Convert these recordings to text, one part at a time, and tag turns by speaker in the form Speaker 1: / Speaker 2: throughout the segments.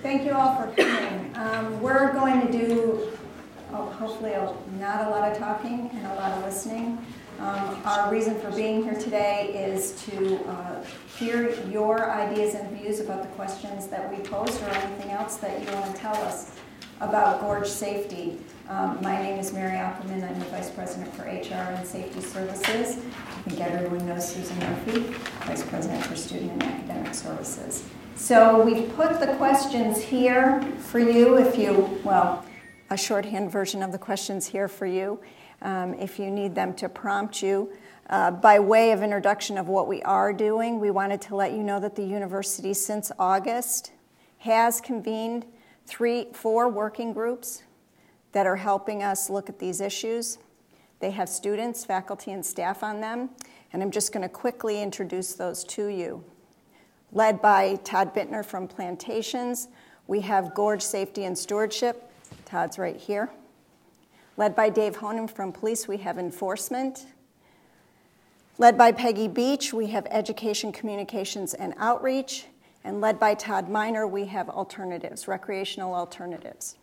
Speaker 1: Thank you all for coming. We're going to do, hopefully, not a lot of talking and a lot of listening. Our reason for being here today is to hear your ideas and views about the questions that we posed or anything else that you want to tell us about gorge safety. My name is Mary Opperman. I'm the Vice President for HR and Safety Services. I think everyone knows Susan Murphy, Vice President for Student and Academic Services. So we've put the questions here for you a shorthand version of the questions here for you if you need them to prompt you. By way of introduction of what we are doing, we wanted to let you know that the university since August has convened 4 working groups that are helping us look at these issues. They have students, faculty, and staff on them, and I'm just going to quickly introduce those to you. Led by Todd Bittner from Plantations, we have Gorge Safety and Stewardship. Todd's right here. Led by Dave Honan from Police, we have Enforcement. Led by Peggy Beach, we have Education, Communications, and Outreach. And led by Todd Miner, we have Alternatives, Recreational Alternatives.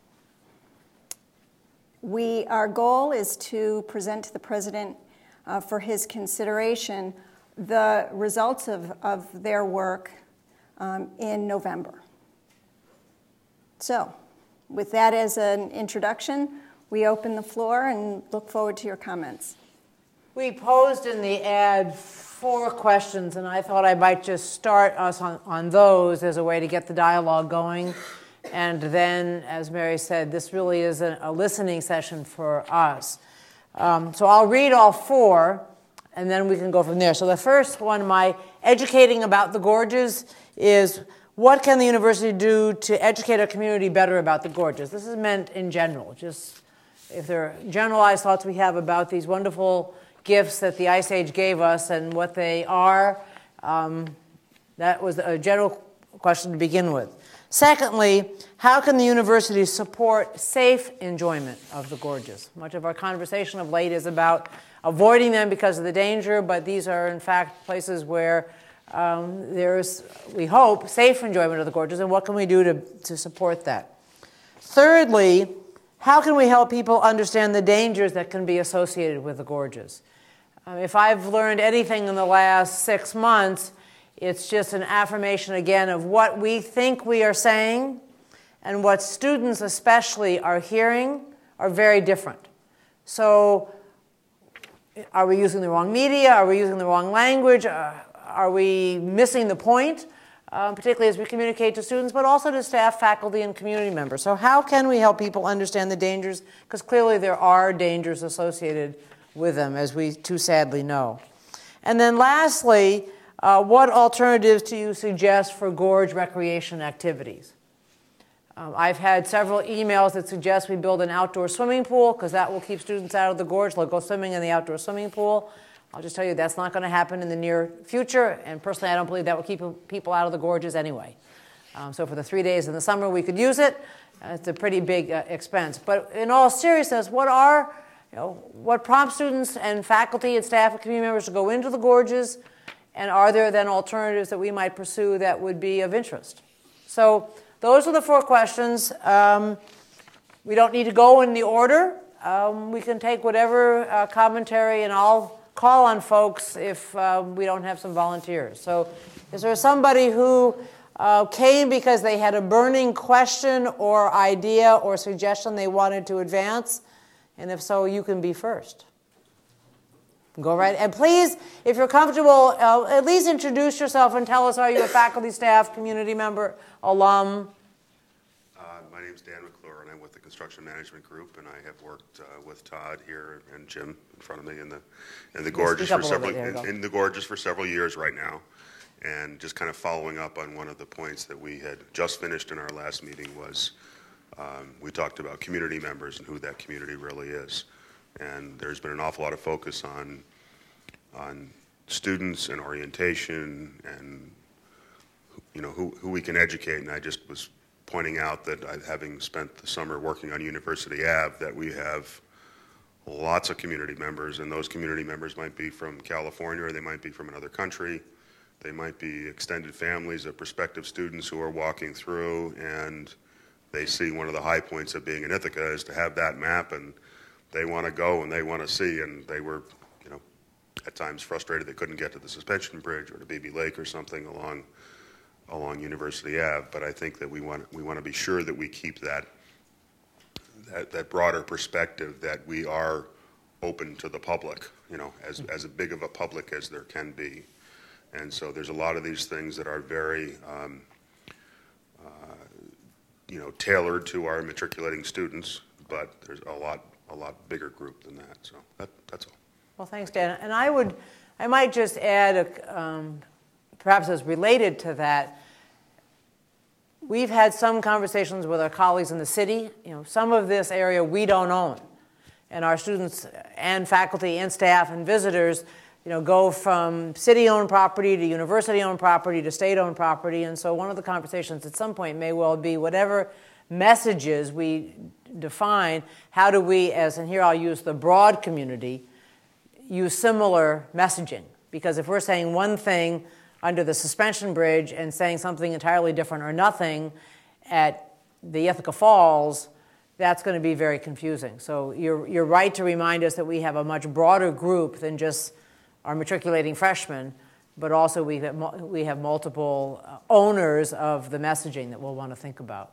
Speaker 1: Our goal is to present to the President for his consideration the results of their work in November. So, with that as an introduction, we open the floor and look forward to your comments.
Speaker 2: We posed in the ad 4 questions, and I thought I might just start us on those as a way to get the dialogue going. And then, as Mary said, this really is a listening session for us. So I'll read all 4, and then we can go from there. So the first one, my educating about the gorges, is what can the university do to educate our community better about the gorges? This is meant in general, just if there are generalized thoughts we have about these wonderful gifts that the Ice Age gave us and what they are. That was a general question to begin with. Secondly, how can the university support safe enjoyment of the gorges? Much of our conversation of late is about avoiding them because of the danger, but these are, in fact, places where there's, we hope, safe enjoyment of the gorges, and what can we do to support that? Thirdly, how can we help people understand the dangers that can be associated with the gorges? If I've learned anything in the last 6 months, it's just an affirmation again of what we think we are saying and what students especially are hearing are very different. So are we using the wrong media? Are we using the wrong language? Are we missing the point? Particularly as we communicate to students, but also to staff, faculty, and community members. So how can we help people understand the dangers? Because clearly there are dangers associated with them, as we too sadly know. And then lastly, what alternatives do you suggest for gorge recreation activities? I've had several emails that suggest we build an outdoor swimming pool because that will keep students out of the gorge. They'll go swimming in the outdoor swimming pool. I'll just tell you that's not going to happen in the near future, and personally I don't believe that will keep people out of the gorges anyway. So for the 3 days in the summer we could use it. It's a pretty big expense. But in all seriousness, what prompts students and faculty and staff and community members to go into the gorges, and are there then alternatives that we might pursue that would be of interest? So those are the 4 questions. We don't need to go in the order. We can take whatever commentary, and I'll call on folks if we don't have some volunteers. So is there somebody who came because they had a burning question or idea or suggestion they wanted to advance? And if so, you can be first. Go right. And please, if you're comfortable, at least introduce yourself and tell us, are you a faculty, staff, community member, alum?
Speaker 3: My name is Dan McClure, and I'm with the Construction Management Group, and I have worked with Todd here and Jim in front of me in the gorges for several years right now. And just kind of following up on one of the points that we had just finished in our last meeting was we talked about community members and who that community really is. And there's been an awful lot of focus on students and orientation and who we can educate. And I just was pointing out that having spent the summer working on University Ave, that we have lots of community members, and those community members might be from California or they might be from another country. They might be extended families of prospective students who are walking through, and they see one of the high points of being in Ithaca is to have that map, and they want to go and they want to see, and they were, at times frustrated they couldn't get to the Suspension Bridge or to Beebe Lake or something along University Ave. But I think that we want to be sure that we keep that broader perspective, that we are open to the public, as big of a public as there can be. And so there's a lot of these things that are very, tailored to our matriculating students, but there's a lot bigger group than that. So that's all.
Speaker 2: Well, thanks, Dan. And I might just add, perhaps as related to that, we've had some conversations with our colleagues in the city. Some of this area we don't own, and our students and faculty and staff and visitors go from city-owned property to university-owned property to state-owned property. And so one of the conversations at some point may well be whatever messages we define, how do we, and here I'll use the broad community, use similar messaging? Because if we're saying one thing under the Suspension Bridge and saying something entirely different or nothing at the Ithaca Falls, that's going to be very confusing. So you're right to remind us that we have a much broader group than just our matriculating freshmen, but also we have multiple owners of the messaging that we'll want to think about.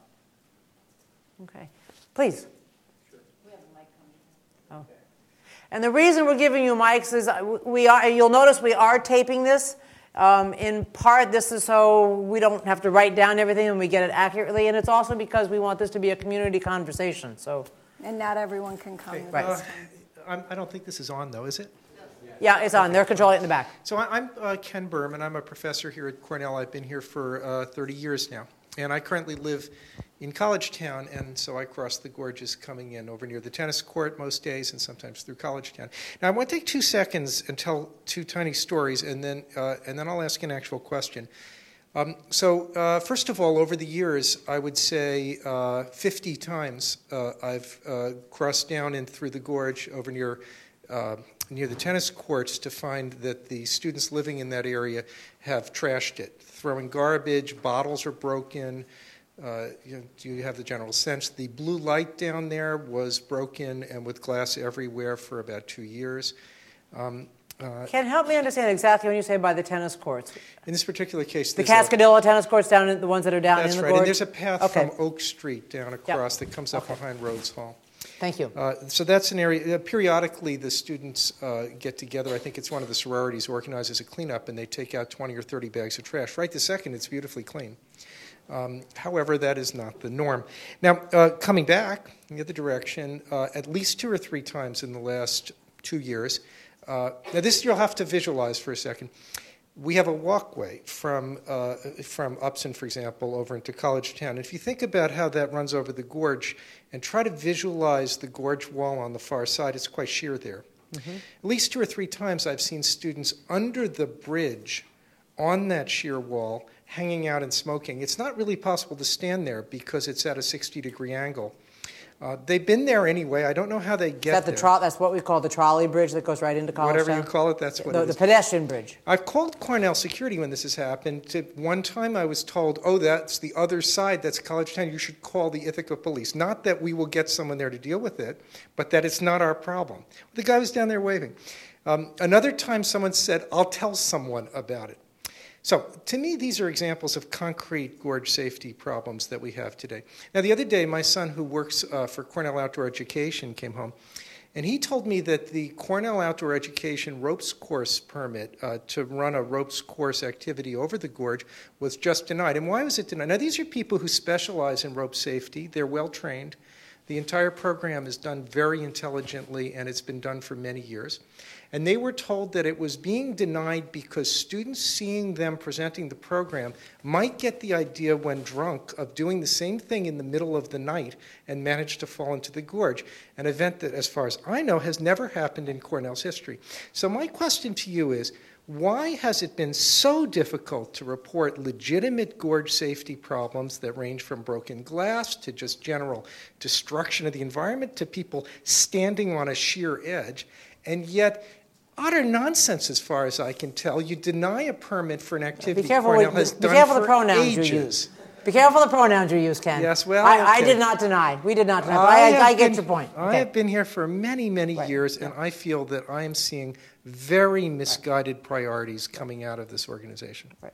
Speaker 2: Okay, please.
Speaker 4: Sure. We have a mic coming.
Speaker 2: Oh. And the reason we're giving you mics is you'll notice we are taping this. In part, this is so we don't have to write down everything and we get it accurately, and it's also because we want this to be a community conversation.
Speaker 1: And not everyone can come.
Speaker 2: Right.
Speaker 5: I don't think this is on, though, is it?
Speaker 2: Yeah, it's on. They're controlling it in the back.
Speaker 5: So I'm Ken Berman. I'm a professor here at Cornell. I've been here for 30 years now. And I currently live in College Town, and so I cross the gorges coming in over near the tennis court most days and sometimes through College Town. Now, I want to take 2 seconds and tell 2 tiny stories, and then I'll ask an actual question. First of all, over the years, I would say 50 times I've crossed down and through the gorge over near the tennis courts to find that the students living in that area have trashed it, throwing garbage, bottles are broken. You have the general sense. The blue light down there was broken and with glass everywhere for about 2 years.
Speaker 2: Ken, help me understand exactly when you say by the tennis courts.
Speaker 5: In this particular case,
Speaker 2: the Cascadilla tennis courts down in the ones that are down in the gorge?
Speaker 5: That's right, and there's a path from Oak Street down across that comes up behind Rhodes Hall.
Speaker 2: Thank you.
Speaker 5: So that's an area. Periodically, the students get together. I think it's one of the sororities organizes a cleanup, and they take out 20 or 30 bags of trash. Right this second, it's beautifully clean. However, that is not the norm. Now, coming back in the other direction, at least 2 or 3 times in the last 2 years. Now, this you'll have to visualize for a second. We have a walkway from Upson, for example, over into College Town. And if you think about how that runs over the gorge and try to visualize the gorge wall on the far side, it's quite sheer there. Mm-hmm. At least 2 or 3 times I've seen students under the bridge on that sheer wall hanging out and smoking. It's not really possible to stand there because it's at a 60-degree angle. They've been there anyway. I don't know how they get there.
Speaker 2: That's what we call the trolley bridge that goes right into College Town?
Speaker 5: Whatever you call it, that's what it is.
Speaker 2: The pedestrian bridge.
Speaker 5: I've called Cornell security when this has happened. One time I was told, that's the other side, that's College Town. You should call the Ithaca police. Not that we will get someone there to deal with it, but that it's not our problem. The guy was down there waving. Another time someone said, I'll tell someone about it. So, to me, these are examples of concrete gorge safety problems that we have today. Now, the other day, my son, who works for Cornell Outdoor Education, came home, and he told me that the Cornell Outdoor Education ropes course permit to run a ropes course activity over the gorge was just denied. And why was it denied? Now, these are people who specialize in rope safety. They're well-trained. The entire program is done very intelligently, and it's been done for many years. And they were told that it was being denied because students seeing them presenting the program might get the idea when drunk of doing the same thing in the middle of the night and manage to fall into the gorge, an event that, as far as I know, has never happened in Cornell's history. So my question to you is, why has it been so difficult to report legitimate gorge safety problems that range from broken glass to just general destruction of the environment to people standing on a sheer edge, and yet utter nonsense as far as I can tell. You deny a permit for an activity
Speaker 2: Be careful,
Speaker 5: Cornell has
Speaker 2: be
Speaker 5: done
Speaker 2: careful
Speaker 5: for
Speaker 2: the pronouns
Speaker 5: ages.
Speaker 2: you use. Be careful the pronouns you use, Ken.
Speaker 5: Yes, well,
Speaker 2: I
Speaker 5: okay.
Speaker 2: did not deny. We did not deny. But I get your point.
Speaker 5: I have been here for many, many years, and I feel that I am seeing very misguided priorities coming out of this organization.
Speaker 2: Right.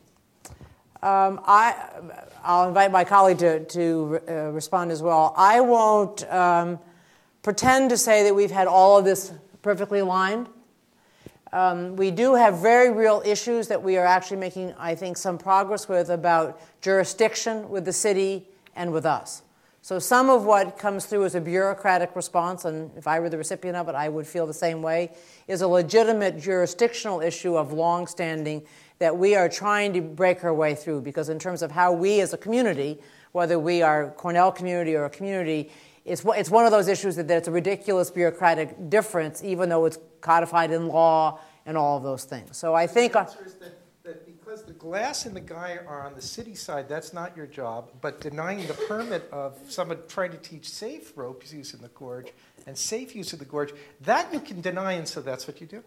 Speaker 2: I'll invite my colleague to respond as well. I won't pretend to say that we've had all of this perfectly aligned. We do have very real issues that we are actually making, I think, some progress with about jurisdiction with the city and with us. So some of what comes through as a bureaucratic response, and if I were the recipient of it, I would feel the same way, is a legitimate jurisdictional issue of longstanding that we are trying to break our way through, because in terms of how we as a community, whether we are Cornell community or a community, it's one of those issues that it's a ridiculous bureaucratic difference, even though it's codified in law and all of those things. So I think...
Speaker 5: The answer is that because the glass and the guy are on the city side, that's not your job, but denying the permit of someone trying to teach safe rope use in the gorge and safe use of the gorge, that you can deny, and so that's what you do?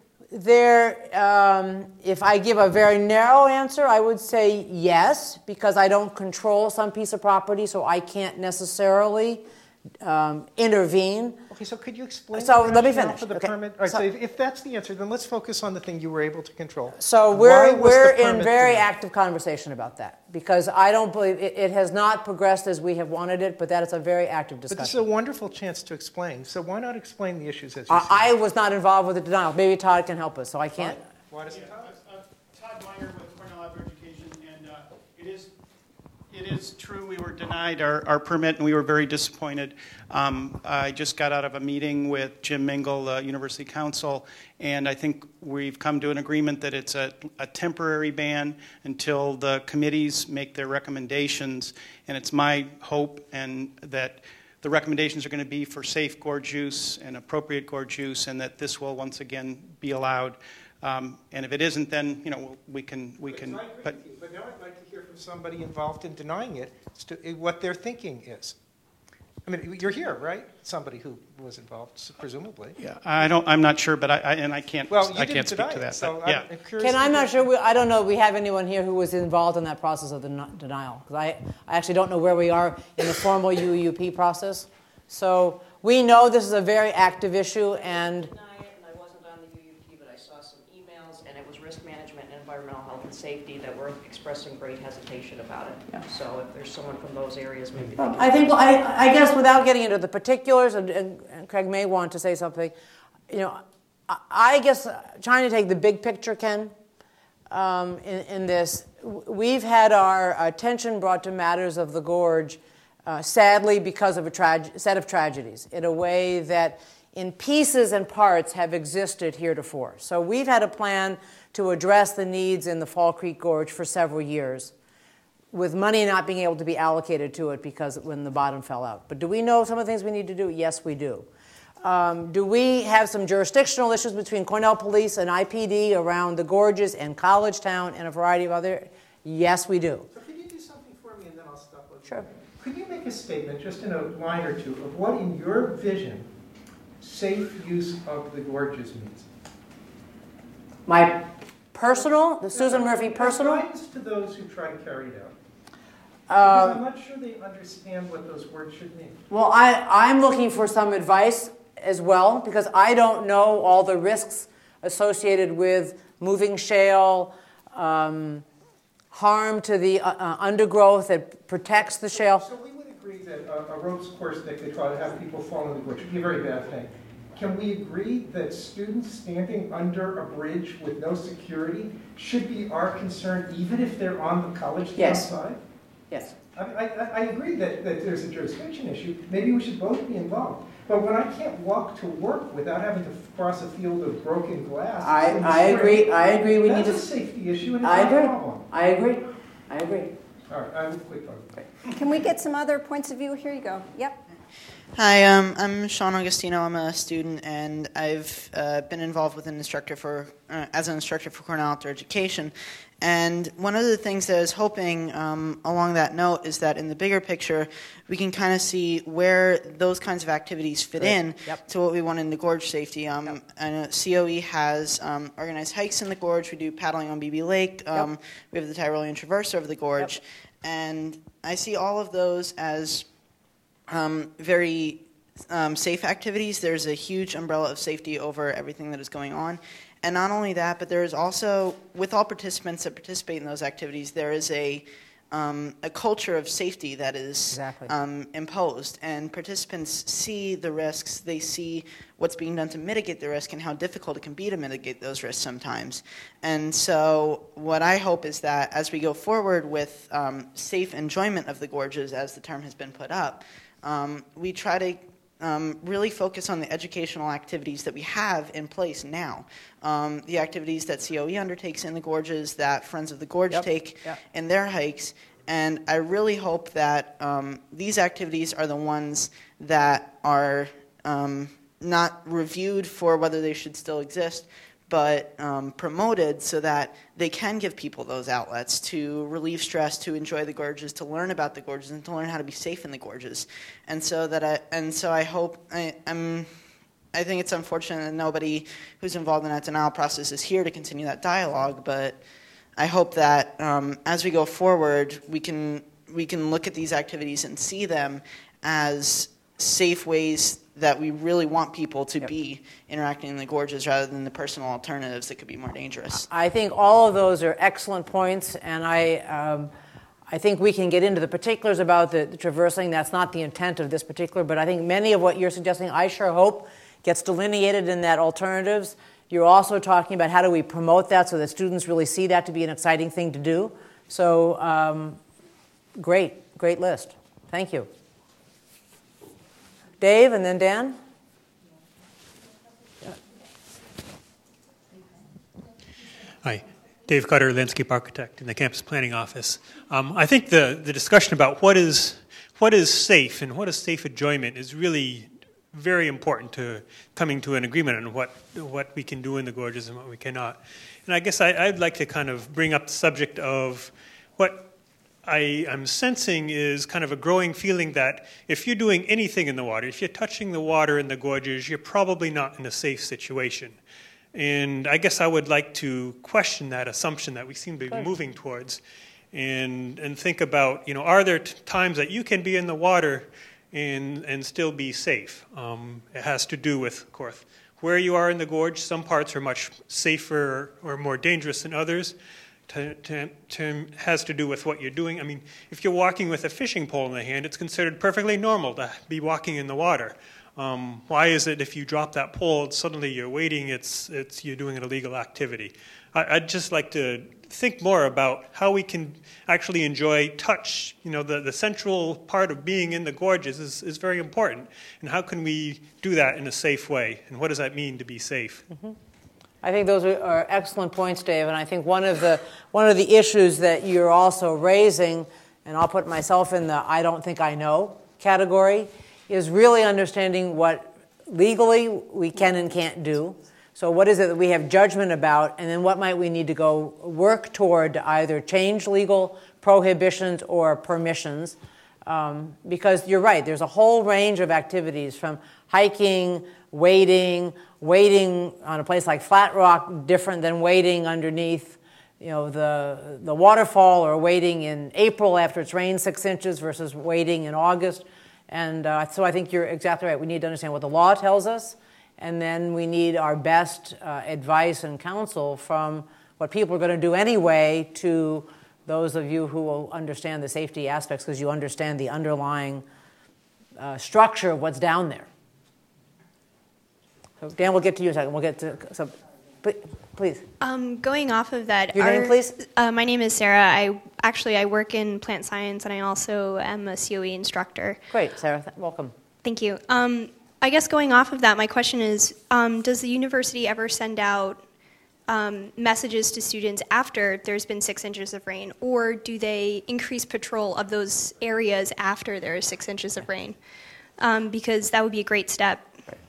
Speaker 2: If I give a very narrow answer, I would say yes, because I don't control some piece of property, so I can't necessarily intervene.
Speaker 5: Okay, so could you explain
Speaker 2: So let me finish.
Speaker 5: for the
Speaker 2: Okay.
Speaker 5: permit? All right,
Speaker 2: So-
Speaker 5: so if that's the answer, then let's focus on the thing you were able to control.
Speaker 2: So
Speaker 5: Why was
Speaker 2: we're
Speaker 5: the
Speaker 2: in
Speaker 5: permit
Speaker 2: very
Speaker 5: denied?
Speaker 2: active conversation about that, because I don't believe it has not progressed as we have wanted it, but that is a very active
Speaker 5: But this is a
Speaker 2: discussion.
Speaker 5: wonderful chance to explain. So why not explain the issues as you see
Speaker 2: I
Speaker 5: them?
Speaker 2: was not involved with the denial. Maybe Todd can help us, so I can't.
Speaker 5: Why does
Speaker 6: Yeah,
Speaker 5: it
Speaker 6: Todd Meyer with Cornell Outdoor Education, and it is true we were denied our permit, and we were very disappointed. I just got out of a meeting with Jim Mingle, the University Council, and I think we've come to an agreement that it's a temporary ban until the committees make their recommendations, and it's my hope and that the recommendations are going to be for safe gorge use and appropriate gorge use, and that this will once again be allowed. And if it isn't, then we can.
Speaker 5: I agree with you, but now I'd like to hear from somebody involved in denying it as to what their thinking is. I mean, you're here, right? Somebody who was involved, presumably.
Speaker 6: Yeah, I'm not sure, but I can't.
Speaker 5: Well, you
Speaker 6: I
Speaker 5: didn't
Speaker 6: can't speak
Speaker 5: deny
Speaker 6: to
Speaker 5: it,
Speaker 6: that.
Speaker 5: so
Speaker 6: But, yeah.
Speaker 5: I'm curious.
Speaker 2: Ken, I'm not sure. I don't know if we have anyone here who was involved in that process of the denial, because I actually don't know where we are in the formal UUP process. So we know this is a very active issue, and
Speaker 4: Deny it, and I wasn't on the UUP, but I saw some emails, and it was risk management and environmental health and safety that were expressing great hesitation about it.
Speaker 2: Yeah.
Speaker 4: So if there's someone from those areas, maybe they can.
Speaker 2: I think, I guess without getting into the particulars, and Craig may want to say something, I guess trying to take the big picture, Ken, in this, we've had our attention brought to matters of the gorge, sadly because of a set of tragedies, in a way that in pieces and parts have existed heretofore. So we've had a plan to address the needs in the Fall Creek Gorge for several years, with money not being able to be allocated to it because when the bottom fell out. But do we know some of the things we need to do? Yes, we do. Do we have some jurisdictional issues between Cornell Police and IPD around the gorges and College Town and a variety of other? Yes, we do.
Speaker 5: So could you do something for me, and then I'll stop with you?
Speaker 2: Sure.
Speaker 5: Could you make a statement, just in a line or two, of what, in your vision, safe use of the gorges means?
Speaker 2: My personal, the Susan Murphy personal?
Speaker 5: Guidance to those who try to carry it out. Because I'm not sure they understand what those words should mean.
Speaker 2: Well, I'm looking for some advice as well, because I don't know all the risks associated with moving shale, harm to the undergrowth that protects the shale.
Speaker 5: So we would agree that a ropes course that could try to have people fall in the gorge would be a very bad thing. Can we agree that students standing under a bridge with no security should be our concern, even if they're on the college town
Speaker 2: Yes.
Speaker 5: side?
Speaker 2: Yes.
Speaker 5: I agree that there's a jurisdiction issue. Maybe we should both be involved. But when I can't walk to work without having to cross a field of broken glass,
Speaker 2: I agree. I agree. We need
Speaker 5: that's
Speaker 2: to.
Speaker 5: a safety issue, and it's
Speaker 2: I
Speaker 5: not a
Speaker 2: agree.
Speaker 5: problem.
Speaker 2: I agree. I agree.
Speaker 5: All right, I'm quick on.
Speaker 1: Can we get some other points of view? Here you go. Yep.
Speaker 7: Hi, I'm Sean Augustino. I'm a student, and I've been involved with as an instructor for Cornell Outdoor Education. And one of the things that I was hoping along that note is that in the bigger picture, we can kind of see where those kinds of activities fit in to what we want in the gorge safety. I know COE has organized hikes in the gorge. We do paddling on BB Lake. We have the Tyrolean Traverse over the gorge. And I see all of those as very safe activities. There's a huge umbrella of safety over everything that is going on. And not only that, but there is also, with all participants that participate in those activities, there is a culture of safety that is imposed. And participants see the risks. They see what's being done to mitigate the risk and how difficult it can be to mitigate those risks sometimes. And so what I hope is that as we go forward with safe enjoyment of the gorges, as the term has been put up, we try to really focus on the educational activities that we have in place now. The activities that COE undertakes in the gorges, that Friends of the Gorge take in their hikes. And I really hope that these activities are the ones that are not reviewed for whether they should still exist, but promoted so that they can give people those outlets to relieve stress, to enjoy the gorges, to learn about the gorges, and to learn how to be safe in the gorges. And so I hope I think it's unfortunate that nobody who's involved in that denial process is here to continue that dialogue. But I hope that as we go forward, we can look at these activities and see them as safe ways that we really want people to be interacting in the gorges rather than the personal alternatives that could be more dangerous.
Speaker 2: I think all of those are excellent points, and I think we can get into the particulars about the traversing. That's not the intent of this particular, but I think many of what you're suggesting, I sure hope, gets delineated in that alternatives. You're also talking about how do we promote that so that students really see that to be an exciting thing to do. So great list. Thank you. Dave, and then Dan.
Speaker 8: Hi, Dave Cutter, landscape architect in the campus planning office. I think the discussion about what is safe and what is safe enjoyment is really very important to coming to an agreement on what we can do in the gorges and what we cannot. And I guess I'd like to kind of bring up the subject of what I'm sensing is kind of a growing feeling that if you're doing anything in the water, if you're touching the water in the gorges, you're probably not in a safe situation. And I guess I would like to question that assumption that we seem to be moving towards and think about, are there times that you can be in the water and still be safe? It has to do with, of course, where you are in the gorge. Some parts are much safer or more dangerous than others. Has to do with what you're doing. I mean, if you're walking with a fishing pole in the hand, it's considered perfectly normal to be walking in the water. Why is it if you drop that pole, suddenly you're wading, you're doing an illegal activity? I'd just like to think more about how we can actually enjoy touch. The central part of being in the gorges is very important. And how can we do that in a safe way? And what does that mean to be safe? Mm-hmm.
Speaker 2: I think those are excellent points, Dave, and I think one of the issues that you're also raising, and I'll put myself in the I don't think I know category, is really understanding what legally we can and can't do. So what is it that we have judgment about, and then what might we need to go work toward to either change legal prohibitions or permissions? Because you're right, there's a whole range of activities from hiking, wading on a place like Flat Rock, different than wading underneath, the waterfall, or wading in April after it's rained 6 inches versus wading in August. And so I think you're exactly right. We need to understand what the law tells us, and then we need our best advice and counsel from what people are going to do anyway to those of you who will understand the safety aspects because you understand the underlying structure of what's down there. So Dan, we'll get to you in a second. We'll get to please.
Speaker 9: Going off of that,
Speaker 2: your name, please.
Speaker 9: My name is Sarah. I work in plant science, and I also am a COE instructor.
Speaker 2: Great, Sarah. Welcome.
Speaker 9: Thank you. I guess going off of that, my question is: does the university ever send out messages to students after there's been 6 inches of rain, or do they increase patrol of those areas after there is 6 inches of rain? because that would be a great step.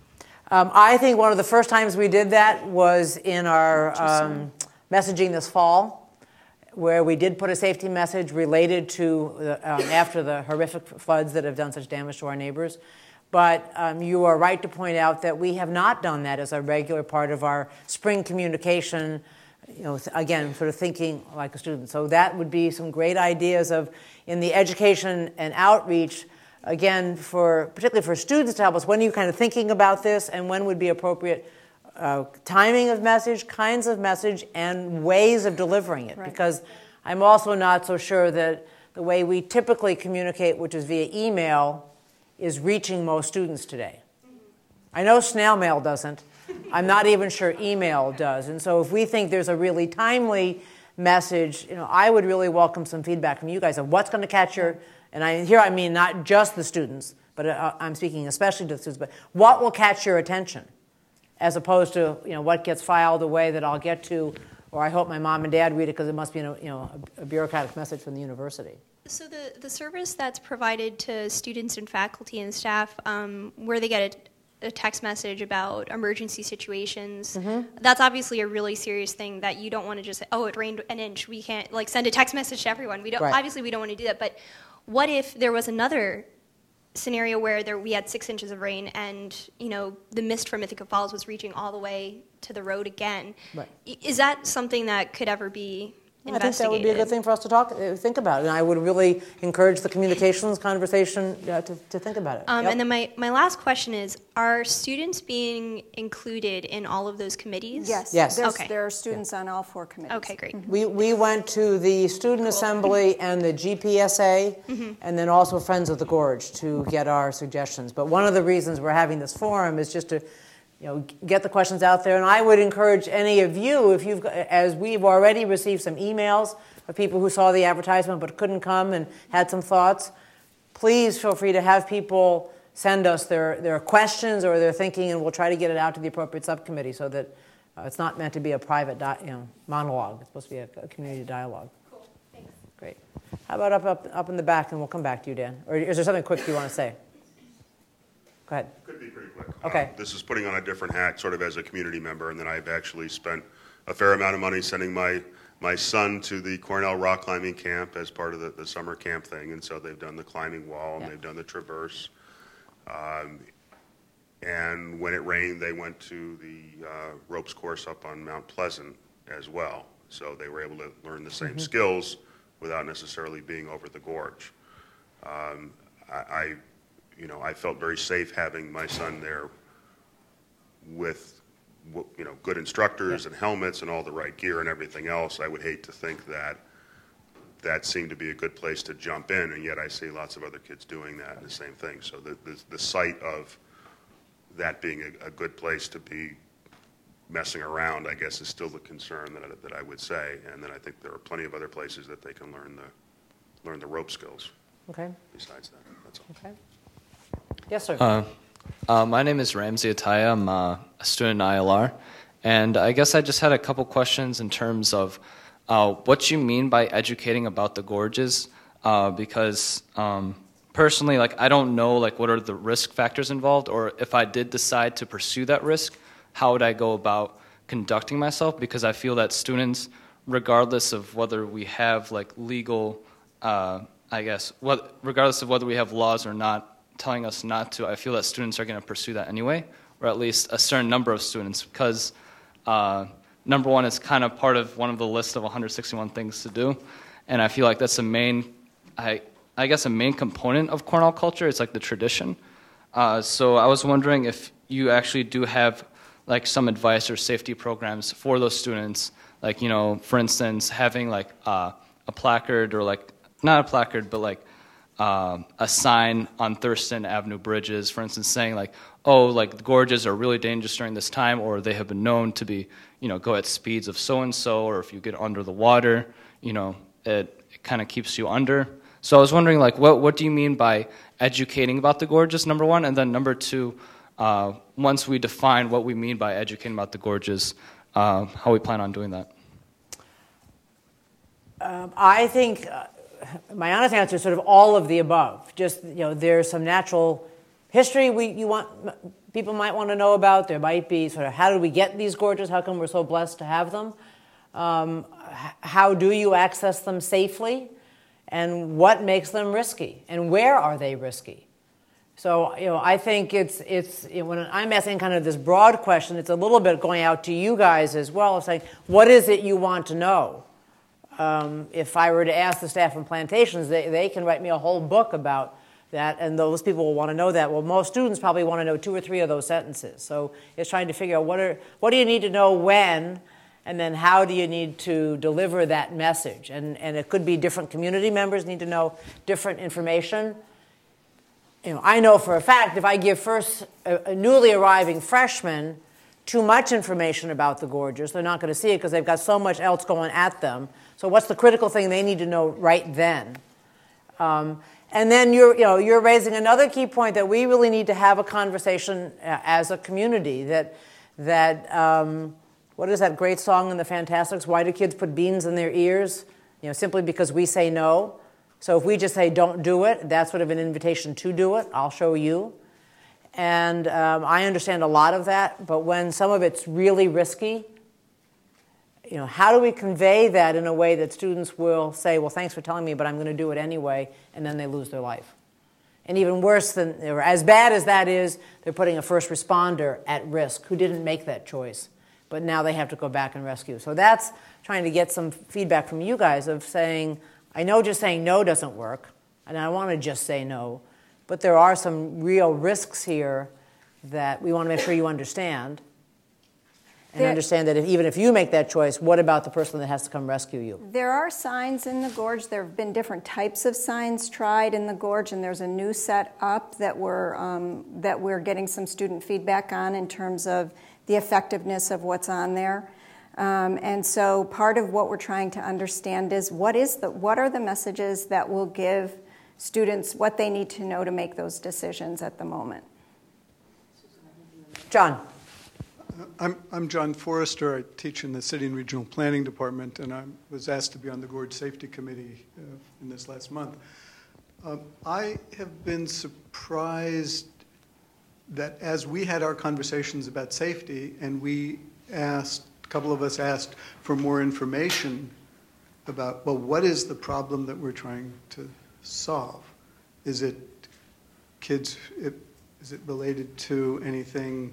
Speaker 2: I think one of the first times we did that was in our messaging this fall, where we did put a safety message related to after the horrific floods that have done such damage to our neighbors. But you are right to point out that we have not done that as a regular part of our spring communication, again, sort of thinking like a student. So that would be some great ideas of, in the education and outreach, again, particularly for students to help us, when are you kind of thinking about this, and when would be appropriate timing of message, kinds of message, and ways of delivering it. Right. Because I'm also not so sure that the way we typically communicate, which is via email, is reaching most students today. I know snail mail doesn't. I'm not even sure email does. And so if we think there's a really timely message, I would really welcome some feedback from you guys of what's going to catch your, and I mean not just the students, but I'm speaking especially to the students, but what will catch your attention, as opposed to what gets filed away that I'll get to, or I hope my mom and dad read it because it must be a bureaucratic message from the university.
Speaker 9: So the service that's provided to students and faculty and staff, where they get a text message about emergency situations, that's obviously a really serious thing that you don't want to just say, oh, it rained an inch. We can't send a text message to everyone. We don't. Right. Obviously, we don't want to do that. But what if there was another scenario where we had 6 inches of rain and the mist from Ithaca Falls was reaching all the way to the road again? Right. Is that something that could ever be investigated?
Speaker 2: I think that would be a good thing for us to think about, and I would really encourage the communications conversation to think about it.
Speaker 9: And then my last question is, are students being included in all of those committees?
Speaker 1: Yes. There are students on all 4 committees.
Speaker 9: Okay, great.
Speaker 2: We went to the Student Assembly and the GPSA, and then also Friends of the Gorge to get our suggestions. But one of the reasons we're having this forum is just to get the questions out there. And I would encourage any of you, as we've already received some emails of people who saw the advertisement but couldn't come and had some thoughts, please feel free to have people send us their questions or their thinking, and we'll try to get it out to the appropriate subcommittee so that it's not meant to be a private monologue. It's supposed to be a community dialogue.
Speaker 9: Cool, thanks.
Speaker 2: Great. How about up in the back, and we'll come back to you, Dan. Or is there something quick you want to say? Go ahead.
Speaker 3: Could be pretty quick.
Speaker 2: Okay.
Speaker 3: This is putting on a different hat, sort of as a community member, and then I've actually spent a fair amount of money sending my son to the Cornell rock climbing camp as part of the summer camp thing, and so they've done the climbing wall and they've done the traverse. And when it rained, they went to the ropes course up on Mount Pleasant as well, so they were able to learn the same skills without necessarily being over the gorge. I felt very safe having my son there with, good instructors and helmets and all the right gear and everything else. I would hate to think that seemed to be a good place to jump in, and yet I see lots of other kids doing that and the same thing. So the sight of that being a good place to be messing around, I guess, is still the concern that I would say. And then I think there are plenty of other places that they can learn the rope skills.
Speaker 2: Okay.
Speaker 3: Besides that, that's all.
Speaker 2: Okay. Yes, sir.
Speaker 10: My name is Ramsey Ataya. I'm a student in ILR. And I guess I just had a couple questions in terms of what you mean by educating about the gorges. Because personally, I don't know, what are the risk factors involved? Or if I did decide to pursue that risk, how would I go about conducting myself? Because I feel that students, regardless of whether we have, legal, regardless of whether we have laws or not, telling us not to, I feel that students are going to pursue that anyway, or at least a certain number of students, because number one is kind of part of one of the list of 161 things to do, and I feel like that's a main component of Cornell culture. It's the tradition. So I was wondering if you actually do have some advice or safety programs for those students, for instance, having a placard or not a placard, but a sign on Thurston Avenue bridges, for instance, saying the gorges are really dangerous during this time, or they have been known to be, go at speeds of so-and-so, or if you get under the water, it kind of keeps you under. So I was wondering, what do you mean by educating about the gorges, number one, and then number two, once we define what we mean by educating about the gorges, how we plan on doing that?
Speaker 2: I think my honest answer is sort of all of the above. Just, there's some natural history people might want to know about. There might be sort of how did we get these gorges? How come we're so blessed to have them? How do you access them safely? And what makes them risky? And where are they risky? So, I think it's when I'm asking kind of this broad question, it's a little bit going out to you guys as well, saying, what is it you want to know? If I were to ask the staff in plantations, they can write me a whole book about that, and those people will want to know that. Well, most students probably want to know 2 or 3 of those sentences. So it's trying to figure out what do you need to know when, and then how do you need to deliver that message? And it could be different community members need to know different information. I know for a fact if I give first a newly arriving freshman too much information about the gorges, they're not going to see it because they've got so much else going at them. So what's the critical thing they need to know right then? And then you're raising another key point that we really need to have a conversation as a community. What is that great song in the Fantastics? Why do kids put beans in their ears? Simply because we say no. So if we just say don't do it, that's sort of an invitation to do it. I'll show you. And I understand a lot of that, but when some of it's really risky, how do we convey that in a way that students will say, well, thanks for telling me, but I'm going to do it anyway, and then they lose their life. And even worse than, or as bad as that is, they're putting a first responder at risk who didn't make that choice, but now they have to go back and rescue. So that's trying to get some feedback from you guys of saying, I know just saying no doesn't work, and I want to just say no, but there are some real risks here that we want to make sure you understand. And understand that even if you make that choice, what about the person that has to come rescue you?
Speaker 1: There are signs in the gorge. There have been different types of signs tried in the gorge, and there's a new set up that we're getting some student feedback on in terms of the effectiveness of what's on there. And so part of what we're trying to understand is what are the messages that will give students what they need to know to make those decisions at the moment.
Speaker 2: John.
Speaker 11: I'm John Forrester. I teach in the City and Regional Planning Department, and I was asked to be on the Gorge Safety Committee in this last month. I have been surprised that as we had our conversations about safety, and a couple of us asked for more information about, well, what is the problem that we're trying to solve? Is it kids, is it related to anything,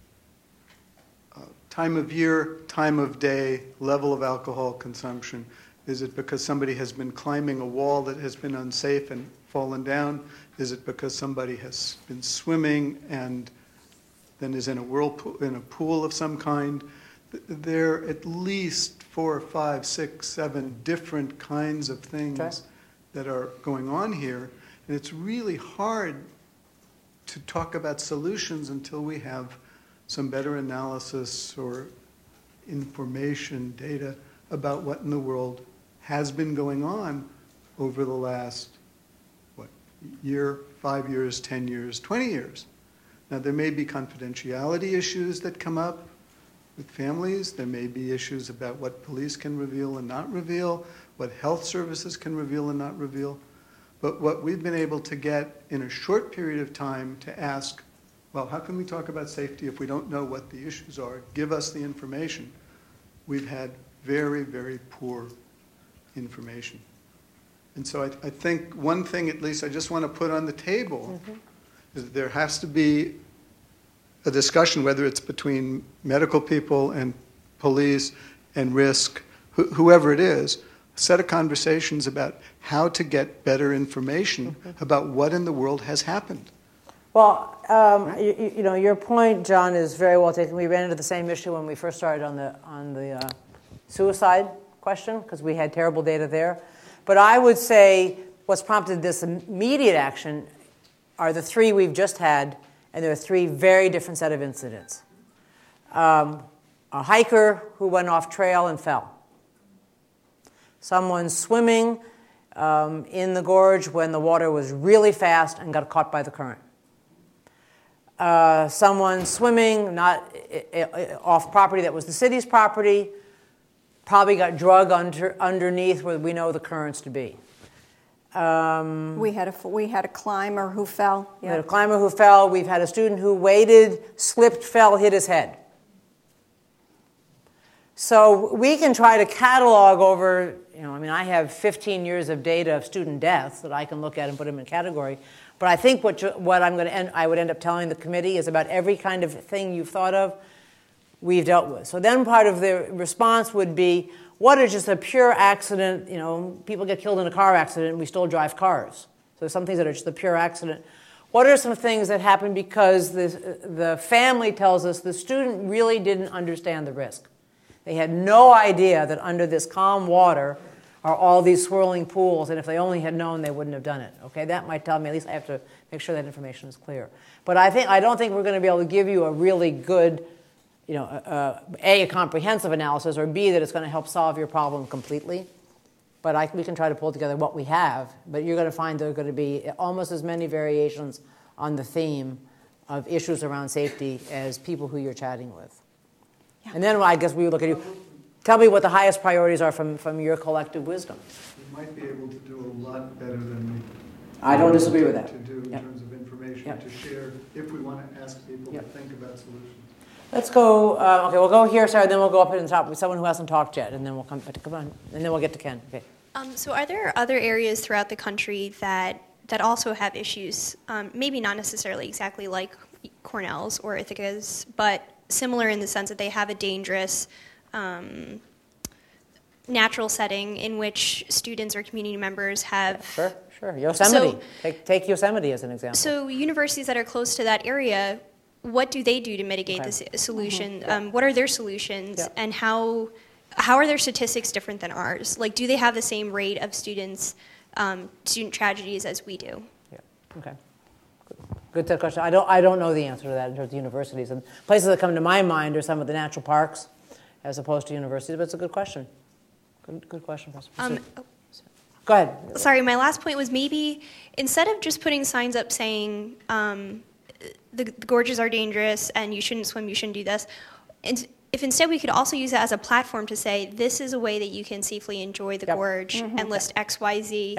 Speaker 11: time of year, time of day, level of alcohol consumption? Is it because somebody has been climbing a wall that has been unsafe and fallen down? Is it because somebody has been swimming and then is in a whirlpool, in a pool of some kind? There are at least 4, 5, 6, 7 different kinds of things that are going on here. And it's really hard to talk about solutions until we have some better analysis or information, data about what in the world has been going on over the last, year, 5 years, 10 years, 20 years. Now, there may be confidentiality issues that come up with families. There may be issues about what police can reveal and not reveal, what health services can reveal and not reveal. But what we've been able to get in a short period of time to ask, well, how can we talk about safety if we don't know what the issues are? Give us the information. We've had very, very poor information. And so I think one thing, at least, I just want to put on the table is that there has to be a discussion, whether it's between medical people and police and risk, whoever it is, a set of conversations about how to get better information about what in the world has happened.
Speaker 2: Well, your point, John, is very well taken. We ran into the same issue when we first started on the suicide question, because we had terrible data there. But I would say what's prompted this immediate action are the 3 we've just had, and there are 3 very different set of incidents. A hiker who went off trail and fell. Someone swimming in the gorge when the water was really fast and got caught by the current. Someone swimming not off property that was the city's property, probably got drug underneath where we know the currents to be.
Speaker 1: We had a climber who fell.
Speaker 2: We had a climber who fell. We've had a student who waded, slipped, fell, hit his head. So we can try to catalog over, I have 15 years of data of student deaths that I can look at and put them in category. But I think what I would end up telling the committee is about every kind of thing you've thought of, we've dealt with. So then part of the response would be, what is just a pure accident? People get killed in a car accident and we still drive cars. So there's some things that are just a pure accident. What are some things that happen because the family tells us the student really didn't understand the risk? They had no idea that under this calm water are all these swirling pools, and if they only had known, they wouldn't have done it. Okay, that might tell me, at least I have to make sure that information is clear. But I don't think we're going to be able to give you a really good, A, comprehensive analysis, or B, that it's going to help solve your problem completely. But we can try to pull together what we have, but you're going to find there are going to be almost as many variations on the theme of issues around safety as people who you're chatting with. Yeah. And then I guess we would look at you. Tell me what the highest priorities are from your collective wisdom.
Speaker 11: We might be able to do a lot better than we
Speaker 2: I don't disagree with that.
Speaker 11: To do in terms of information to share if we want to ask people to think about solutions.
Speaker 2: Let's go. Okay, we'll go here, Sarah. Then we'll go up to the top with someone who hasn't talked yet, and then we'll come on, and then we'll get to Ken. Okay.
Speaker 9: So, are there other areas throughout the country that also have issues? Maybe not necessarily exactly like Cornell's or Ithaca's, but similar in the sense that they have a dangerous natural setting in which students or community members have.
Speaker 2: Sure. Yosemite. So, take Yosemite as an example.
Speaker 9: So, universities that are close to that area, what do they do to mitigate this solution? What are their solutions, and how are their statistics different than ours? Like, do they have the same rate of student tragedies as we do?
Speaker 2: Yeah. Okay. Good question. I don't know the answer to that in terms of universities. And places that come to my mind are some of the natural parks, as opposed to universities. But it's a good question. Good question, Professor. Go ahead.
Speaker 9: Sorry, my last point was maybe instead of just putting signs up saying the gorges are dangerous and you shouldn't swim, you shouldn't do this, and if instead we could also use that as a platform to say this is a way that you can safely enjoy the gorge and list X, Y, Z.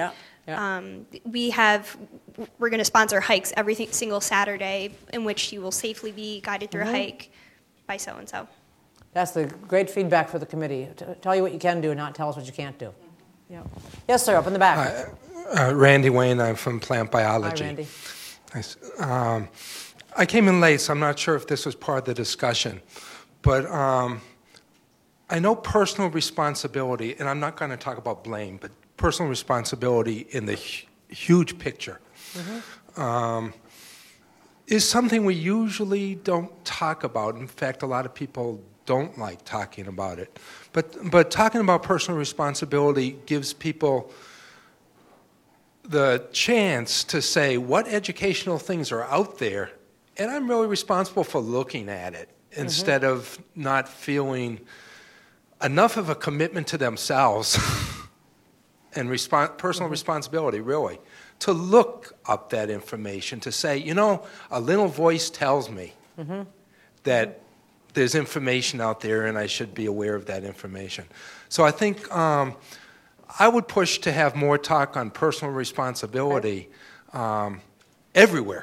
Speaker 9: We're going to sponsor hikes every single Saturday in which you will safely be guided through a hike by so-and-so.
Speaker 2: That's the great feedback for the committee. Tell you what you can do, not tell us what you can't do. Yeah. Yes, sir, up in the back.
Speaker 12: Randy Wayne, I'm from plant biology.
Speaker 2: Hi, Randy.
Speaker 12: Nice. I came in late, so I'm not sure if this was part of the discussion. But I know personal responsibility, and I'm not going to talk about blame, but personal responsibility in the huge picture is something we usually don't talk about. In fact, a lot of people don't like talking about it. But talking about personal responsibility gives people the chance to say what educational things are out there, and I'm really responsible for looking at it instead of not feeling enough of a commitment to themselves and personal responsibility, really, to look up that information, to say, a little voice tells me that there's information out there and I should be aware of that information. So I think I would push to have more talk on personal responsibility everywhere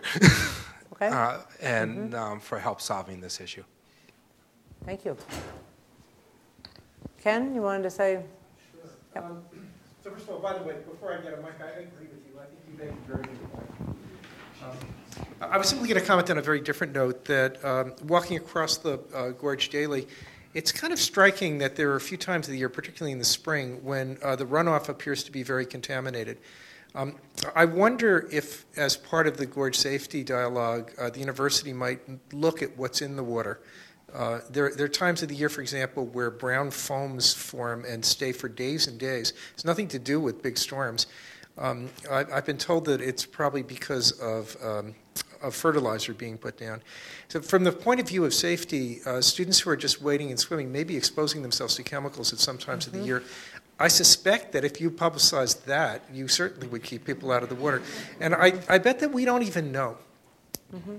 Speaker 12: and for help solving this issue.
Speaker 2: Thank you. Ken, you wanted to say?
Speaker 5: Sure. Yep. So first of all, by the way, before I get a mic, I agree with you. I think you made a very good point. I was simply going to comment on a very different note that walking across the gorge daily, it's kind of striking that there are a few times of the year, particularly in the spring, when the runoff appears to be very contaminated. I wonder if, as part of the gorge safety dialogue, the university might look at what's in the water. There are times of the year, for example, where brown foams form and stay for days and days. It's nothing to do with big storms. I've been told that it's probably because of fertilizer being put down. So from the point of view of safety, students who are just wading and swimming may be exposing themselves to chemicals at some times of the year. I suspect that if you publicized that, you certainly would keep people out of the water. And I bet that we don't even know.
Speaker 10: I just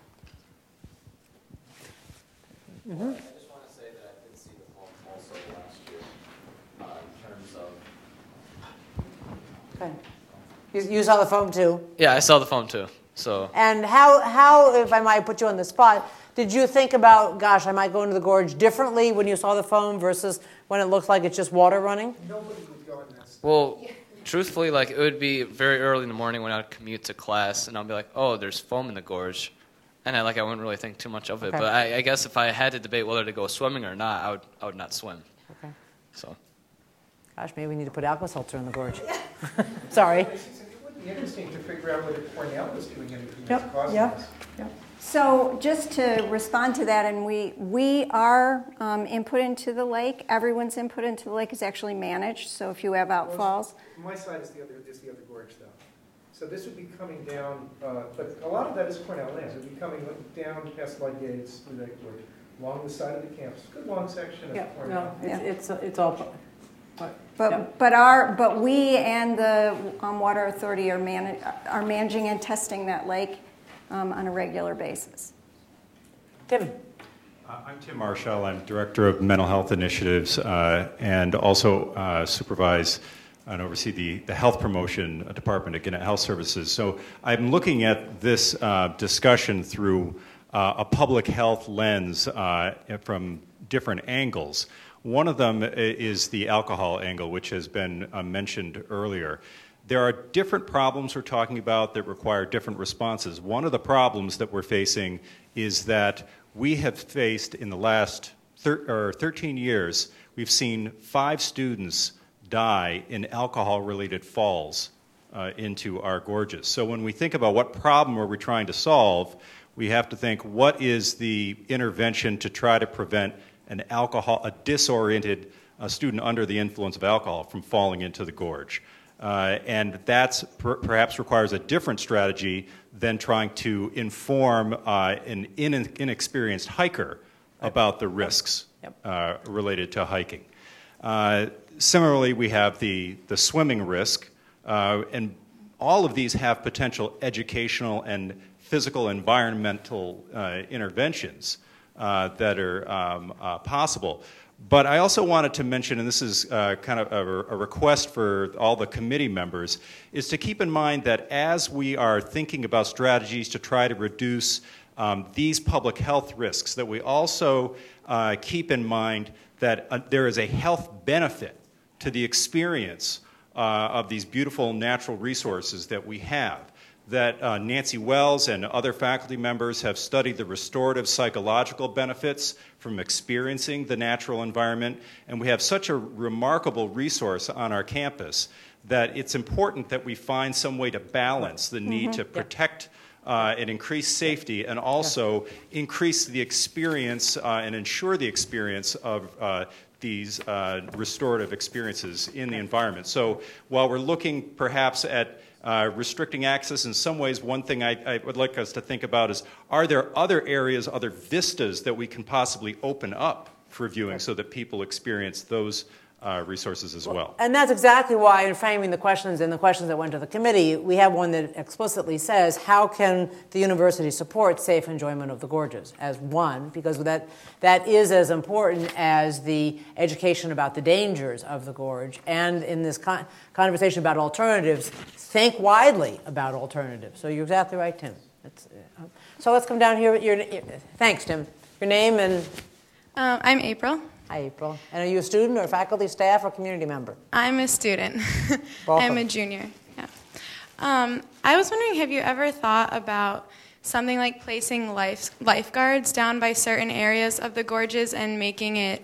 Speaker 10: want to say that I did see the poem also last year in terms of...
Speaker 2: Okay. You saw the foam too?
Speaker 10: Yeah, I saw the foam too. So.
Speaker 2: And how, if I might put you on the spot, did you think about, gosh, I might go into the gorge differently when you saw the foam versus when it looks like it's just water running?
Speaker 5: Nobody would go in that.
Speaker 10: Well, truthfully, like it would be very early in the morning when I would commute to class, and I'll be like, "Oh, there's foam in the gorge," and I wouldn't really think too much of it.
Speaker 2: Okay.
Speaker 10: But I guess if I had to debate whether to go swimming or not, I would not swim.
Speaker 2: Okay.
Speaker 10: So.
Speaker 2: Gosh, maybe we need to put Alka-Seltzer in the gorge. Sorry.
Speaker 5: It would be interesting to figure out whether Cornell is doing anything
Speaker 1: Yep,
Speaker 5: that's causing
Speaker 1: yep,
Speaker 5: this.
Speaker 1: yep. So just to respond to that, and we are input into the lake. Everyone's input into the lake is actually managed. So if you have outfalls,
Speaker 5: My side is the other gorge, though. So this would be coming down, but a lot of that is Cornell lands. It would be coming down past Light Gates through that gorge, along the side of the campus. Good long section of Cornell.
Speaker 2: No, it's all.
Speaker 1: But we and the Water Authority are managing and testing that lake on a regular basis.
Speaker 2: Tim.
Speaker 13: I'm Tim Marshall. I'm Director of Mental Health Initiatives and also supervise and oversee the Health Promotion Department at Gannett Health Services. So I'm looking at this discussion through a public health lens from different angles. One of them is the alcohol angle, which has been mentioned earlier. There are different problems we're talking about that require different responses. One of the problems that we're facing is that we have faced in the last 13 years, we've seen 5 students die in alcohol-related falls into our gorges. So when we think about what problem are we trying to solve, we have to think, what is the intervention to try to prevent a disoriented student under the influence of alcohol from falling into the gorge? And that perhaps requires a different strategy than trying to inform an inexperienced hiker about the risks related to hiking. Similarly, we have the swimming risk, and all of these have potential educational and physical environmental interventions that are possible. But I also wanted to mention, and this is kind of a request for all the committee members, is to keep in mind that as we are thinking about strategies to try to reduce these public health risks, that we also keep in mind that there is a health benefit to the experience of these beautiful natural resources that we have. That Nancy Wells and other faculty members have studied the restorative psychological benefits from experiencing the natural environment, and we have such a remarkable resource on our campus that it's important that we find some way to balance the need to protect and increase safety and also increase the experience and ensure the experience of these restorative experiences in the environment. So while we're looking perhaps at restricting access, in some ways, one thing I would like us to think about is, are there other areas, other vistas that we can possibly open up for viewing so that people experience those resources as well?
Speaker 2: And that's exactly why, in framing the questions and the questions that went to the committee, we have one that explicitly says, how can the university support safe enjoyment of the gorges as one, because that is as important as the education about the dangers of the gorge. And in this conversation about alternatives, think widely about alternatives. So you're exactly right, Tim. So let's come down here. Thanks, Tim. Your name and...
Speaker 14: I'm April.
Speaker 2: Hi, April. And are you a student or faculty, staff, or community member?
Speaker 14: I'm a student. I'm a junior. Yeah. I was wondering, have you ever thought about something like placing lifeguards down by certain areas of the gorges and making it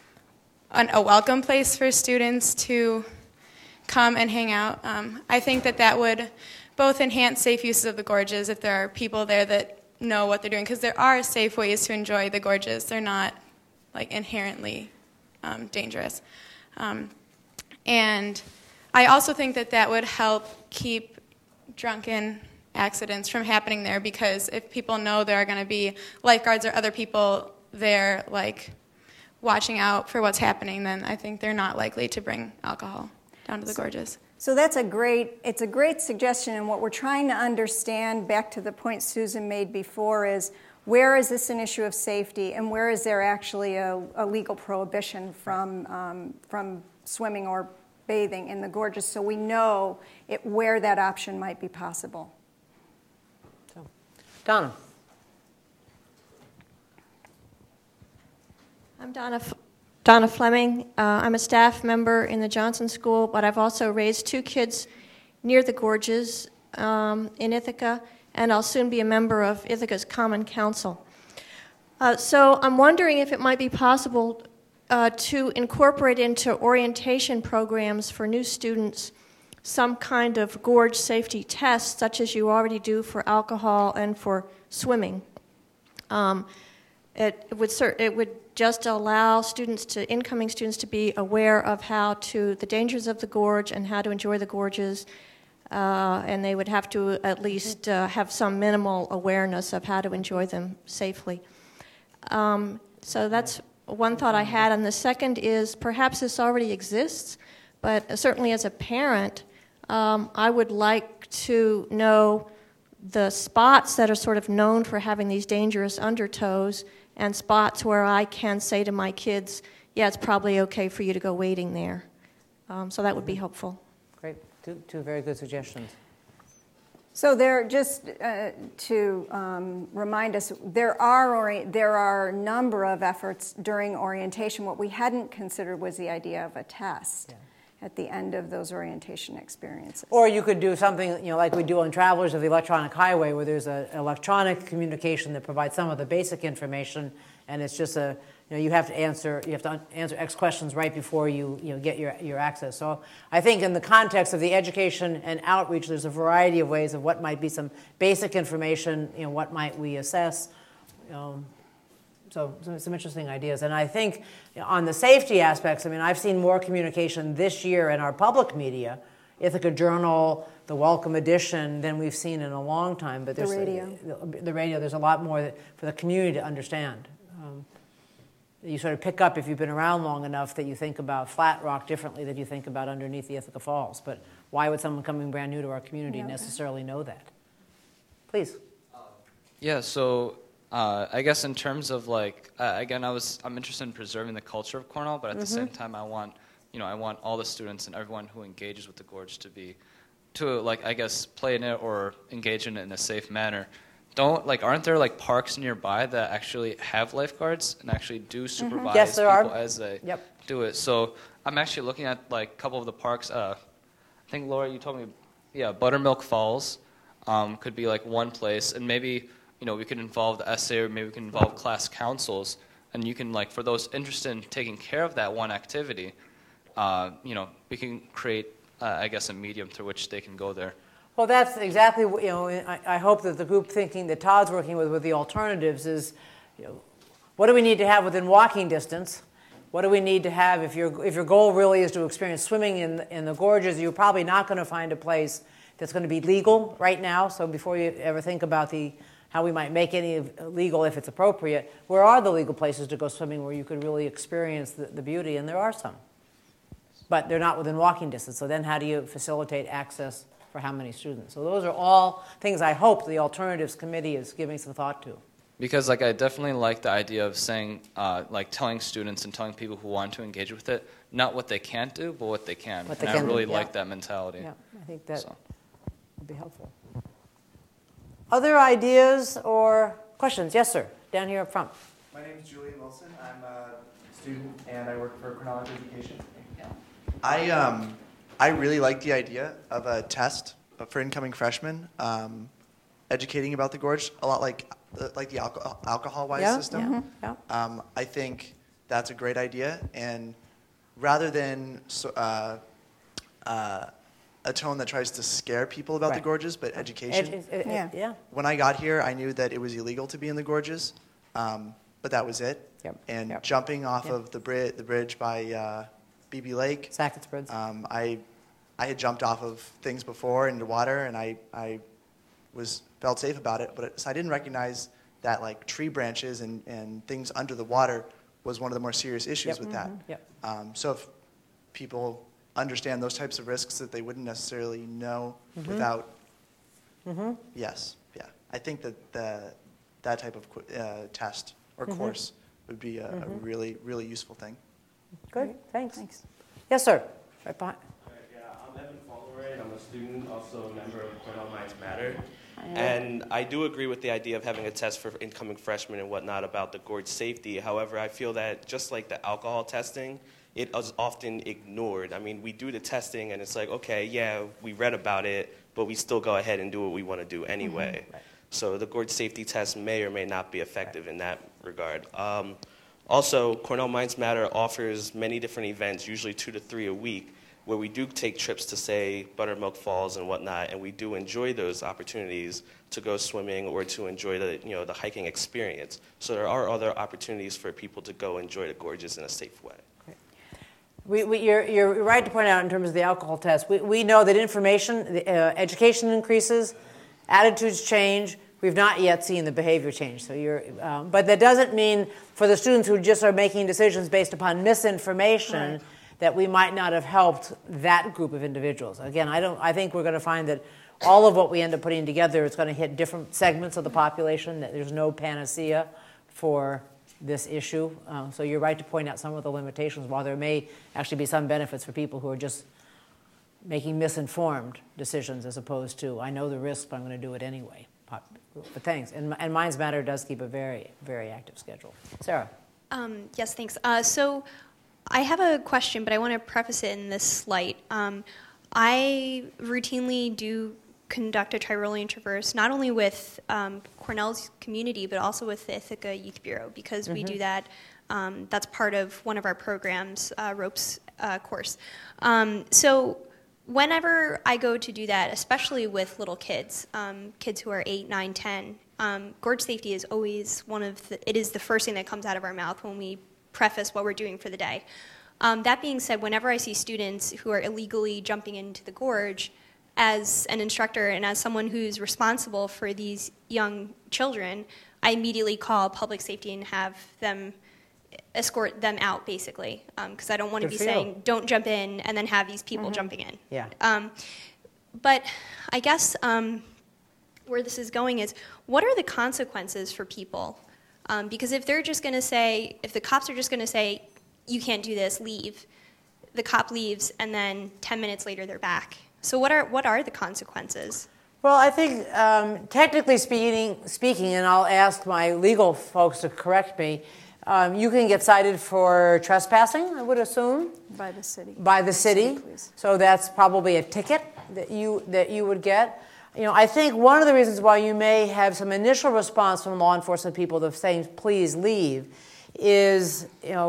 Speaker 14: a welcome place for students to come and hang out? I think that would both enhance safe uses of the gorges if there are people there that know what they're doing, because there are safe ways to enjoy the gorges. They're not inherently dangerous. And I also think that would help keep drunken accidents from happening there, because if people know there are going to be lifeguards or other people there watching out for what's happening, then I think they're not likely to bring alcohol down to the gorges.
Speaker 1: So it's a great suggestion, and what we're trying to understand, back to the point Susan made before, is where is this an issue of safety, and where is there actually a legal prohibition from swimming or bathing in the gorges, so we know where that option might be possible.
Speaker 2: So, Donna.
Speaker 15: I'm Donna Fleming. I'm a staff member in the Johnson School, but I've also raised 2 kids near the gorges in Ithaca, and I'll soon be a member of Ithaca's Common Council. So I'm wondering if it might be possible to incorporate into orientation programs for new students some kind of gorge safety test, such as you already do for alcohol and for swimming. It would just allow incoming students to be aware of the dangers of the gorge and how to enjoy the gorges, and they would have to at least have some minimal awareness of how to enjoy them safely. So that's one thought I had, and the second is perhaps this already exists, but certainly as a parent, I would like to know the spots that are sort of known for having these dangerous undertows and spots where I can say to my kids, yeah, it's probably okay for you to go wading there. So that would be helpful.
Speaker 2: Great. Two very good suggestions.
Speaker 1: So just to remind us, there are a number of efforts during orientation. What we hadn't considered was the idea of a test at the end of those orientation experiences.
Speaker 2: Or you could do something, like we do on Travelers of the Electronic Highway, where there's an electronic communication that provides some of the basic information, and it's just you have to answer X questions right before you get your access. So I think in the context of the education and outreach, there's a variety of ways of what might be some basic information, what might we assess. So some interesting ideas. And I think on the safety aspects, I've seen more communication this year in our public media, Ithaca Journal, the Welcome Edition, than we've seen in a long time. But
Speaker 1: the radio,
Speaker 2: there's a lot more for the community to understand. You sort of pick up, if you've been around long enough, that you think about Flat Rock differently than you think about underneath the Ithaca Falls. But why would someone coming brand new to our community necessarily know that? Please.
Speaker 10: Yeah, so I guess in terms of again, I'm interested in preserving the culture of Cornell, but at the same time, I want all the students and everyone who engages with the gorge to I guess play in it or engage in it in a safe manner. Aren't there parks nearby that actually have lifeguards and actually do supervise
Speaker 2: yes, there
Speaker 10: people
Speaker 2: are.
Speaker 10: as they do it? So I'm actually looking at a couple of the parks. I think Laura, you told me, Buttermilk Falls could be one place, and maybe we could involve the SA, or maybe we can involve class councils, and you can for those interested in taking care of that one activity, we can create I guess a medium through which they can go there.
Speaker 2: Well, that's exactly what, I hope that the group thinking that Todd's working with the alternatives is, what do we need to have within walking distance? What do we need to have if your goal really is to experience swimming in the gorges? You're probably not going to find a place that's going to be legal right now. So before you ever think about how we might make any legal if it's appropriate, where are the legal places to go swimming where you could really experience the beauty? And there are some, but they're not within walking distance. So then how do you facilitate access for how many students? So those are all things I hope the Alternatives Committee is giving some thought to.
Speaker 10: Because I definitely like the idea of saying, telling students and telling people who want to engage with it, not what they can't do, but what they can. And I really like that mentality.
Speaker 2: Yeah, I think that would be helpful. Other ideas or questions? Yes, sir. Down here up front.
Speaker 16: My name is Julian Wilson. I'm a student and I work for Cornell Education. I really like the idea of a test for incoming freshmen, educating about the gorge, a lot like the alcohol-wise system. I think that's a great idea, and rather than a tone that tries to scare people about the gorges, but education. When I got here, I knew that it was illegal to be in the gorges, but that was it. And jumping off of the bridge by BB Lake.
Speaker 2: Sackett's Bridge.
Speaker 16: I had jumped off of things before into water, and I felt safe about it. So I didn't recognize that tree branches and things under the water was one of the more serious issues with that. So if people understand those types of risks that they wouldn't necessarily know without, I think that type of test or course would be a really, really useful thing.
Speaker 2: Good, thanks. Yes, sir. Right behind.
Speaker 17: I'm Evan Falloway. I'm a student, also a member of Cornell Minds Matter. And I do agree with the idea of having a test for incoming freshmen and whatnot about the gorge safety. However, I feel that just like the alcohol testing, it is often ignored. I mean, we do the testing and it's like, okay, yeah, we read about it, but we still go ahead and do what we want to do anyway.
Speaker 2: Mm-hmm. Right.
Speaker 17: So the gorge safety test may or may not be effective in that regard. Also, Cornell Minds Matter offers many different events, usually 2 to 3 a week, where we do take trips to, say, Buttermilk Falls and whatnot, and we do enjoy those opportunities to go swimming or to enjoy the hiking experience. So there are other opportunities for people to go enjoy the gorges in a safe way.
Speaker 2: You're right to point out in terms of the alcohol test. We know that information, education increases, attitudes change. We've not yet seen the behavior change. So but that doesn't mean for the students who just are making decisions based upon misinformation. Right. That we might not have helped that group of individuals. Again, I think we're going to find that all of what we end up putting together is going to hit different segments of the population, that there's no panacea for this issue. So you're right to point out some of the limitations, while there may actually be some benefits for people who are just making misinformed decisions as opposed to, I know the risk, but I'm going to do it anyway. But thanks. And Minds Matter does keep a very, very active schedule. Sarah.
Speaker 9: Yes, thanks. So I have a question, but I want to preface it in this light. I routinely do conduct a Tyrolean Traverse, not only with Cornell's community, but also with the Ithaca Youth Bureau, because we do that. That's part of one of our programs, ROPES course. So whenever I go to do that, especially with little kids, kids who are 8, 9, 10, gorge safety is always it is the first thing that comes out of our mouth when we preface what we're doing for the day. That being said, whenever I see students who are illegally jumping into the gorge, as an instructor and as someone who's responsible for these young children, I immediately call public safety and have them escort them out, basically, because I don't want to be saying, don't jump in, and then have these people jumping in.
Speaker 2: Yeah.
Speaker 9: But I guess where this is going is, what are the consequences for people? Because if they're just going to say, if the cops are just going to say, you can't do this, leave, the cop leaves, and then 10 minutes later they're back. So what are the consequences?
Speaker 2: Well, I think technically speaking, and I'll ask my legal folks to correct me, you can get cited for trespassing, I would assume.
Speaker 1: By the city.
Speaker 2: By the city. So that's probably a ticket that you would get. I think one of the reasons why you may have some initial response from law enforcement people to saying, please leave, is,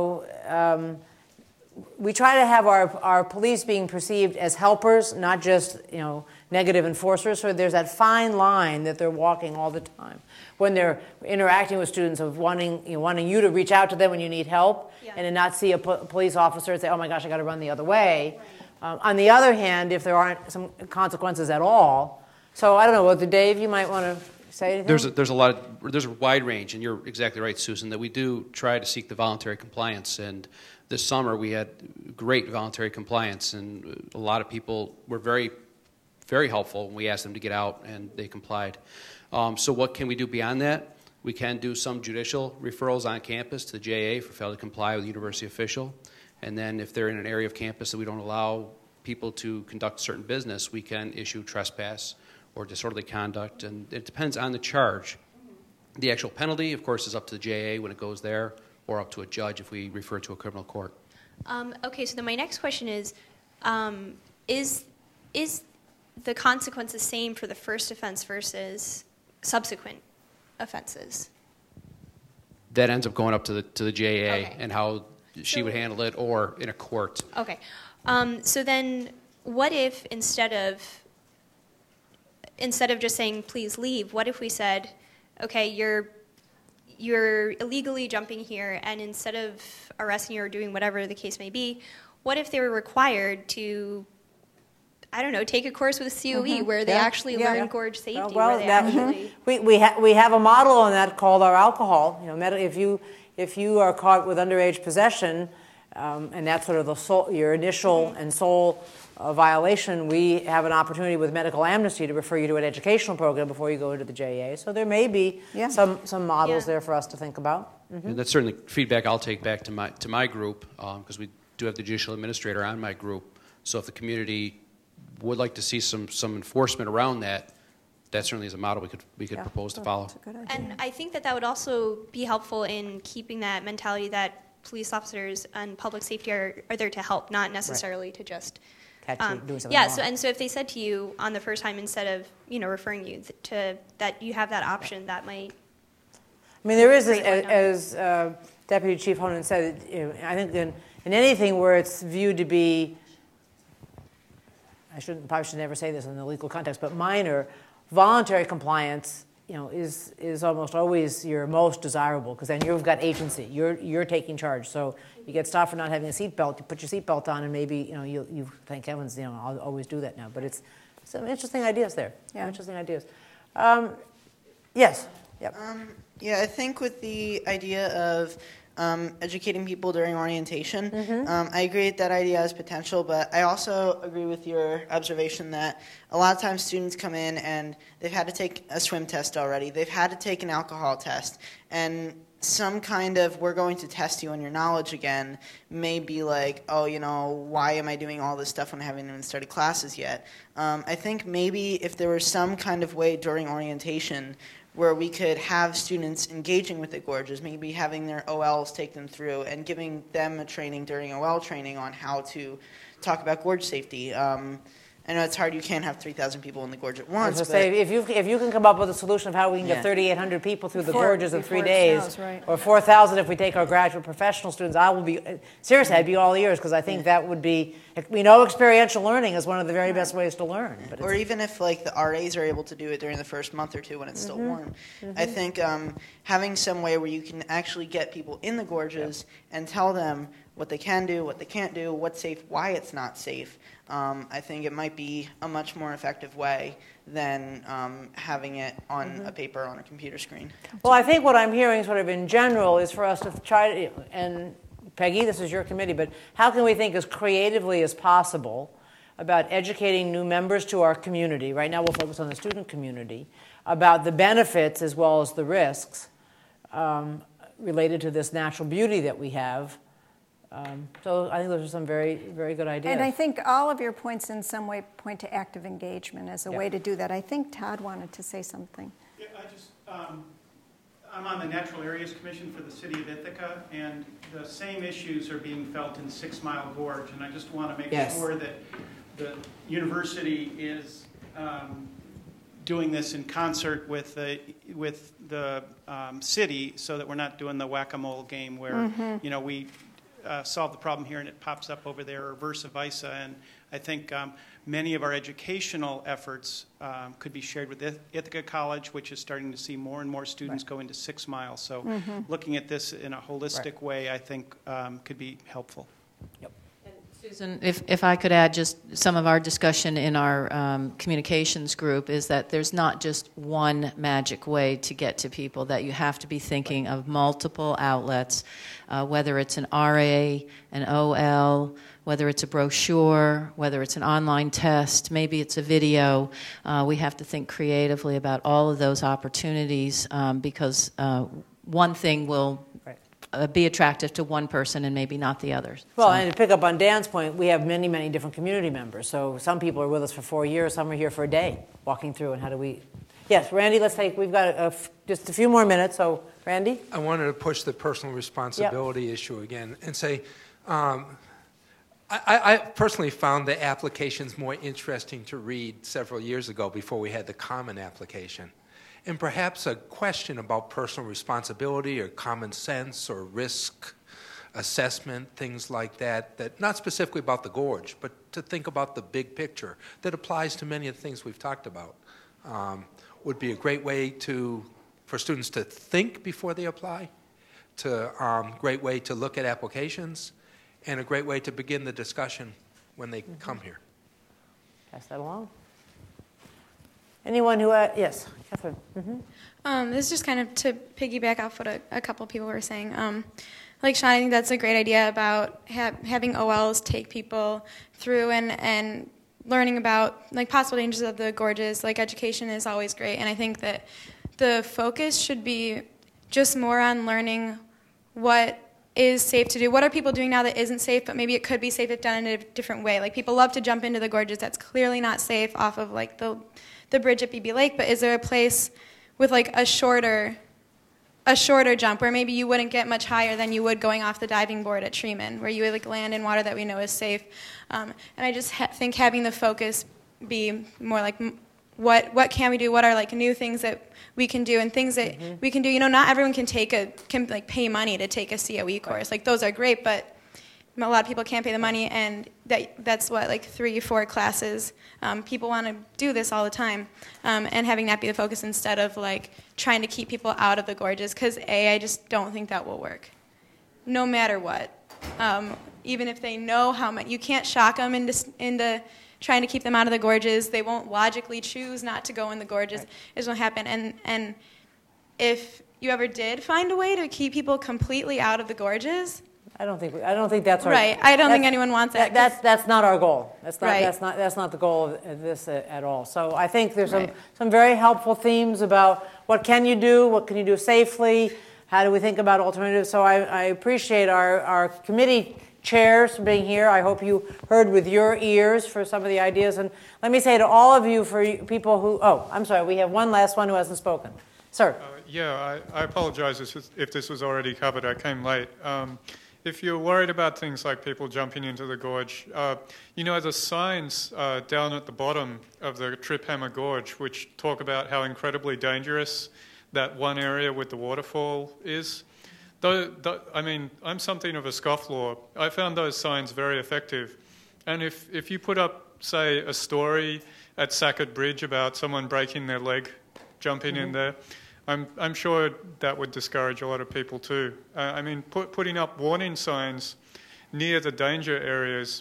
Speaker 2: we try to have our police being perceived as helpers, not just, negative enforcers. So there's that fine line that they're walking all the time when they're interacting with students of wanting you to reach out to them when you need help, and to not see a police officer and say, oh my gosh, I got to run the other way. On the other hand, if there aren't some consequences at all, so I don't know, whether Dave, you might want to say anything?
Speaker 18: There's a wide range, and you're exactly right, Susan, that we do try to seek the voluntary compliance. And this summer we had great voluntary compliance, and a lot of people were very, very helpful when we asked them to get out, and they complied. So what can we do beyond that? We can do some judicial referrals on campus to the JA for failure to comply with a university official. And then if they're in an area of campus that we don't allow people to conduct certain business, we can issue trespass or disorderly conduct, and it depends on the charge. The actual penalty, of course, is up to the JA when it goes there, or up to a judge if we refer to a criminal court.
Speaker 9: Okay, so then my next question is the consequence the same for the first offense versus subsequent offenses?
Speaker 18: That ends up going up to the JA and how she would handle it, or in a court.
Speaker 9: Okay. So then what if instead of just saying, please leave, what if we said, okay, you're illegally jumping here, and instead of arresting you or doing whatever the case may be, what if they were required to, I don't know, take a course with COE where they actually learn gorge safety?
Speaker 2: We have a model on that called our alcohol. If you are caught with underage possession, and that's sort of your initial and sole violation, we have an opportunity with medical amnesty to refer you to an educational program before you go into the JA. So there may be some models there for us to think about.
Speaker 18: And that's certainly feedback I'll take back to my group, because we do have the judicial administrator on my group. So if the community would like to see some enforcement around that, that certainly is a model we could propose to follow.
Speaker 9: And I think that would also be helpful in keeping that mentality that police officers and public safety are there to help, not necessarily to just
Speaker 2: catch you doing something
Speaker 9: yeah.
Speaker 2: wrong.
Speaker 9: So if they said to you on the first time, instead of referring you to that, you have that option, that might.
Speaker 2: I mean, there is, as Deputy Chief Honan said, I think in anything where it's viewed to be, probably should never say this in the legal context, but minor, voluntary compliance, is almost always your most desirable, because then you've got agency. You're taking charge. So you get stopped for not having a seatbelt. You put your seatbelt on, and maybe you thank heavens. I'll always do that now. But it's some interesting ideas there. Yeah, interesting ideas. Yes. Yep.
Speaker 7: Yeah, I think with the idea of educating people during orientation, I agree that idea has potential, but I also agree with your observation that a lot of times students come in and they've had to take a swim test already, they've had to take an alcohol test, and some kind of we're going to test you on your knowledge again may be like, oh, why am I doing all this stuff when I haven't even started classes yet? I think maybe if there was some kind of way during orientation where we could have students engaging with the gorges, maybe having their OLs take them through and giving them a training during OL training on how to talk about gorge safety. I know it's hard, you can't have 3,000 people in the gorge at once.
Speaker 2: I was going to say, if you can come up with a solution of how we can get 3,800 people through the gorges in 3 days, or 4,000 if we take our graduate professional students, I will be, seriously, I'd be all ears, because I think that would be, experiential learning is one of the very best ways to learn. But
Speaker 7: or even if the RAs are able to do it during the first month or two when it's still warm. I think having some way where you can actually get people in the gorges and tell them what they can do, what they can't do, what's safe, why it's not safe. I think it might be a much more effective way than having it on a paper on a computer screen.
Speaker 2: Well, I think what I'm hearing sort of in general is for us to try to, and Peggy, this is your committee, but how can we think as creatively as possible about educating new members to our community? Right now we'll focus on the student community, about the benefits as well as the risks related to this natural beauty that we have. So I think those are some very, very good ideas.
Speaker 1: And I think all of your points in some way point to active engagement as a way to do that. I think Todd wanted to say something.
Speaker 6: Yeah, I'm on the Natural Areas Commission for the City of Ithaca, and the same issues are being felt in 6 Mile Gorge, and I just want to make sure that the university is doing this in concert with the city, so that we're not doing the whack-a-mole game where we solve the problem here and it pops up over there, or versa versa. And I think many of our educational efforts could be shared with Ithaca College, which is starting to see more and more students go into 6 Mile. So looking at this in a holistic way, I think could be helpful.
Speaker 2: Yep.
Speaker 19: Susan, if I could add just some of our discussion in our communications group is that there's not just one magic way to get to people, that you have to be thinking of multiple outlets, whether it's an RA, an OL, whether it's a brochure, whether it's an online test, maybe it's a video. We have to think creatively about all of those opportunities because one thing will be attractive to one person and maybe not the others.
Speaker 2: Well, and to pick up on Dan's point, we have many, many different community members. So some people are with us for 4 years, some are here for a day, walking through. And how do we... Yes, Randy, we've got just a few more minutes. So, Randy?
Speaker 12: I wanted to push the personal responsibility issue again and say, I personally found the applications more interesting to read several years ago before we had the common application. And perhaps a question about personal responsibility or common sense or risk assessment, things like that, that not specifically about the gorge, but to think about the big picture that applies to many of the things we've talked about, would be a great way for students to think before they apply, great way to look at applications, and a great way to begin the discussion when they come here.
Speaker 2: Pass that along. Anyone who, yes, Catherine.
Speaker 14: This is just kind of to piggyback off what a couple people were saying. Like Sean, I think that's a great idea about having OLs take people through and learning about like possible dangers of the gorges. Like education is always great, and I think that the focus should be just more on learning what is safe to do? What are people doing now that isn't safe, but maybe it could be safe if done in a different way? Like, people love to jump into the gorges. That's clearly not safe off of, like, the bridge at BB Lake, but is there a place with, like, a shorter jump where maybe you wouldn't get much higher than you would going off the diving board at Treeman, where you would, like, land in water that we know is safe? And I just think having the focus be more like, what can we do? What are, like, new things that we can do, and things that we can do? You know, not everyone can pay money to take a COE course. Like, those are great, but a lot of people can't pay the money, and that's what, like, 3-4 classes. People want to do this all the time, and having that be the focus instead of, like, trying to keep people out of the gorges, because I just don't think that will work, no matter what. Even if they know how much, you can't shock them into trying to keep them out of the gorges. They won't logically choose not to go in the gorges. It won't happen. And if you ever did find a way to keep people completely out of the gorges,
Speaker 2: I don't think that's our,
Speaker 14: right. I don't think anyone wants that.
Speaker 2: That's not our goal. That's not
Speaker 14: right.
Speaker 2: that's not the goal of this at all. So I think there's some very helpful themes about what can you do, what can you do safely, how do we think about alternatives. So I appreciate our committee chairs for being here. I hope you heard with your ears for some of the ideas. And let me say to all of you, for people who, I'm sorry, we have one last one who hasn't spoken. Sir.
Speaker 20: Yeah, I apologize if this was already covered. I came late. If you're worried about things like people jumping into the gorge, you know, the signs down at the bottom of the Trip Hammer Gorge, which talk about how incredibly dangerous that one area with the waterfall is. I mean, I'm something of a scofflaw. I found those signs very effective. And if you put up, say, a story at Sackett Bridge about someone breaking their leg jumping in there, I'm sure that would discourage a lot of people too. I mean, putting up warning signs near the danger areas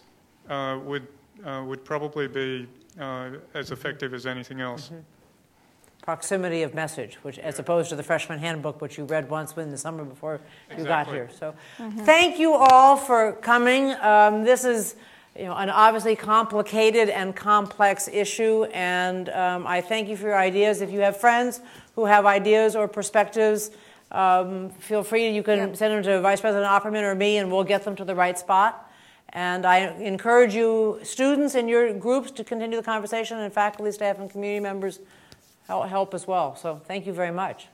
Speaker 20: would probably be as effective as anything else.
Speaker 2: Proximity of message, which, as opposed to the freshman handbook, which you read once in the summer before you got here. So, thank you all for coming. This is, you know, an obviously complicated and complex issue, and I thank you for your ideas. If you have friends who have ideas or perspectives, feel free. You can send them to Vice President Opperman or me, and we'll get them to the right spot. And I encourage you, students in your groups, to continue the conversation, and faculty, staff, and community members help as well. So thank you very much.